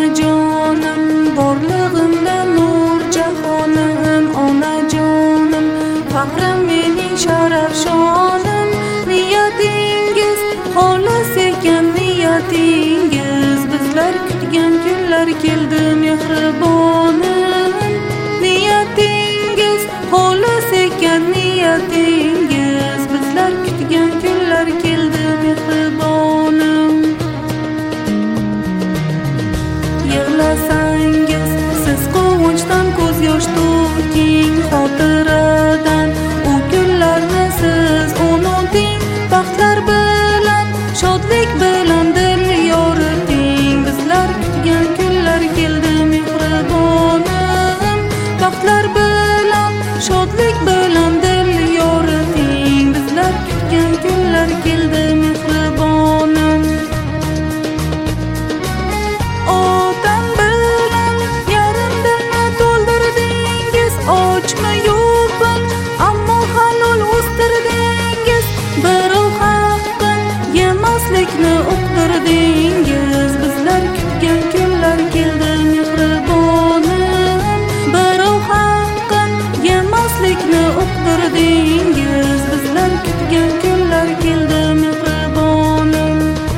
onajonim, borlig'imda nur jahonim, onajonim, faxrim mening sharaf shonim. Niyatingiz xolis ekan, niyatingiz, bizlar kutgan kunlar keldi mehribonim. Niyatingiz xolis ekan, niyatingiz, bizlar kutgan kunlar keldi mehribonim. Yig'lasangiz siz quvonchdan ko'z yosh to'king, xotiradan u kunlarni siz unuting. Baxtlar bilan, shodlik bilan dil yoriting, bizlar kutgan kunlar keldi mehribonim. Baxtlar bilan, shodlik bilan dil yoriting, bizlar kutgan kunlar keldi mehribonim. Otam bilan yarim dilni to'ldirdingiz, ochmi yo'qmi ammo halol o'stirdingiz. Birov haqqin yemaslikni uqtirdingiz, bizlar kutgan kunlar keldi mehribonim. Birov haqqin yemaslikni uqtirdingiz, bizlar kutgan kunlar keldi mehribonim.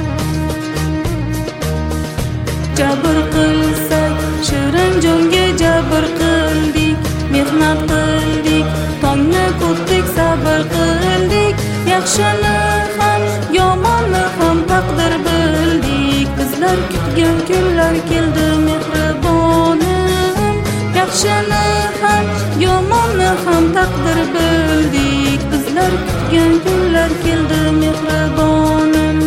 Jabr qilsak shirin jonga jabr qildik, mehnat qildik, tongni kutdik, sabr qildik. Yaxshini ham yomonni ham taqdir bildik, bizlar kutgan kunlar keldi mehribonim. Yaxshini ham yomonni ham taqdir bildik, bizlar kutgan kunlar keldi mehribonim.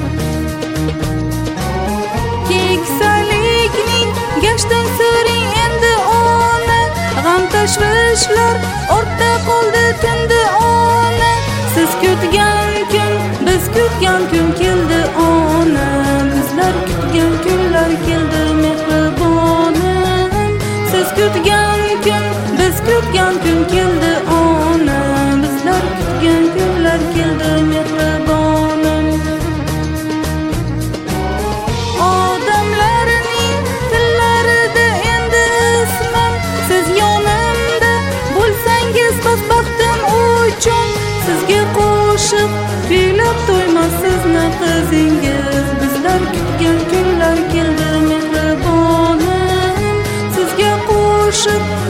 Keksalikning gashtin suring endi ona, g'am tashvishlar ortda qoldi tindi ona. Siz kutgan kun, biz kutgan kun keldi ona, bizlar kutgan kunlar keldi mehribonim. Siz kutgan kun, biz kutgan kun keldi ona, bizlar kutgan kunlar keldi mehribonim. Odamlarning tillarida endi ismim, siz yonimda bo'lsangiz bas baxtim uchun. Sizga qo'shiq kuylab to'ymas sizni qizingiz, bizlar kutgan kunlar keldi mehribonim. Sizga qo'shiq